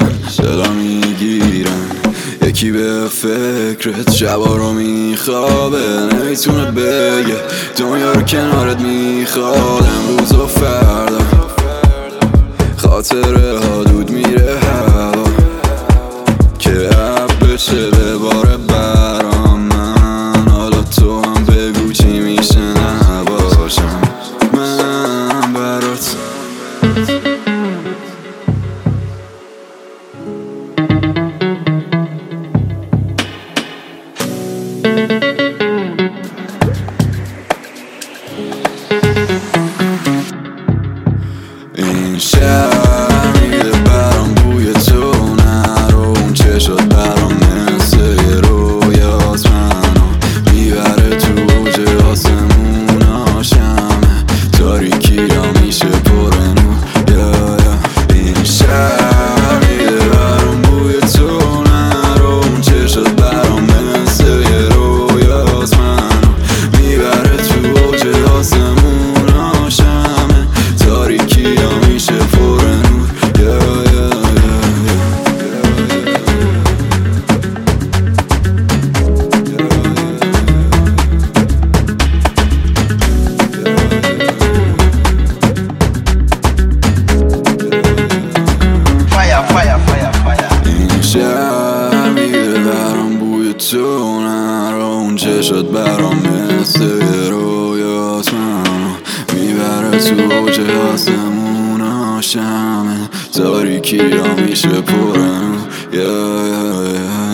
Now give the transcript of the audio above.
صدا میگیرن یکی به فکرت شبا رو میخوابه، نمیتونه بگه دنیا رو کنارت میخواد. امروز و فردا خاطره ها دود میره هوا که عب بشه بباره برام من. حالا تو هم بگو چی میشه نباشم من برات. این شهر میده برام بوی تو نرو، اون چشات برام مثل یه رویاست. منو میبره تو اوج آسمونا، شمه تاریکی را میشه پر نور. این شهر میده برام بوی تو نرو، اون چشات برام مثل یه رویاست. منو میبره تو اوج آسمونا، شمه تاریکی را میشه پر نور. این شهر میده برام بوی تو نرو، اون چشات برام مثل یه رویاست. منو میبره تو اوج آسمونا، شمه تاریکی را میشه پر نور.